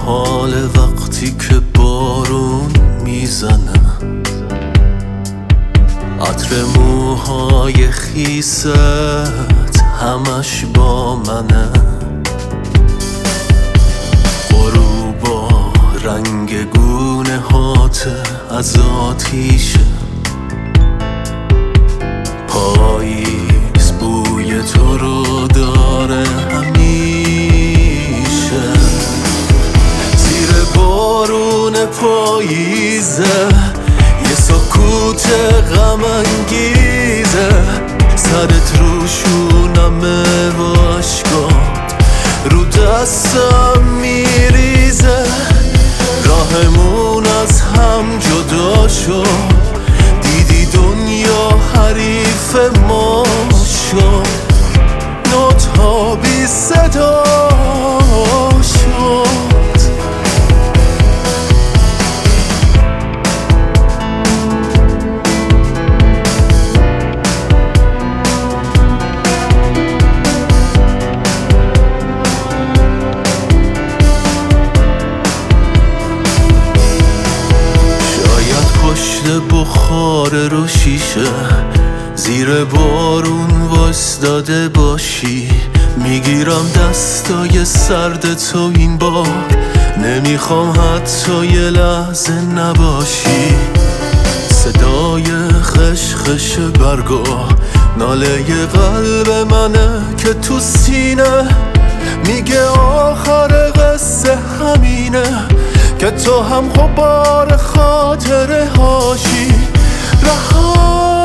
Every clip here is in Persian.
حال وقتی که بارون میزنه، عطر موهای خیست همش با منه، غروبا رنگ گونه هات از آتیشه، پاییز بوی تو رو داره همیشه، زیر بارون پاییزه یه سکوت غم انگیزه، سرت رو شونمه و اشکات رو دستم میریزه، راهمون از هم جدا شد، دیدی دنیا حریف ما شد، نوت‌ها بی صدا شد. پشت بخار رو شیشه زیر بارون وایستاده باشی، میگیرم دستای سرد تو این بار، نمیخوام حتی یه لحظه نباشی، صدای خشخش برگا ناله قلب منه که تو سینه میگه آخر قصه همینه، که تو هم غبار خاطره هاشی رهاشی.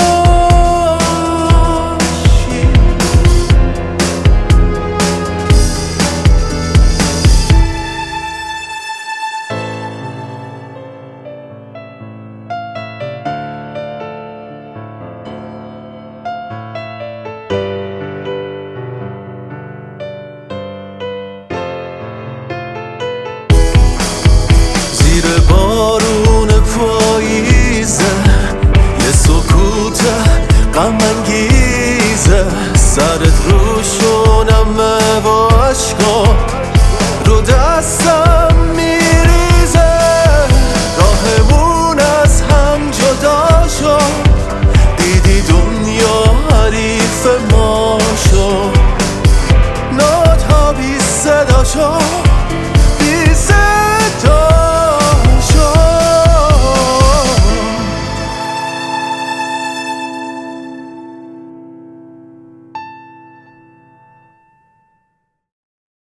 زیر بارون پاییزه یه سکوت غم انگیزه، سرت رو شونمه و اشکات رو دستم میریزه، راهمون از هم جدا شد، دیدی دنیا حریف ما شد، نوت‌ها بی صدا شد.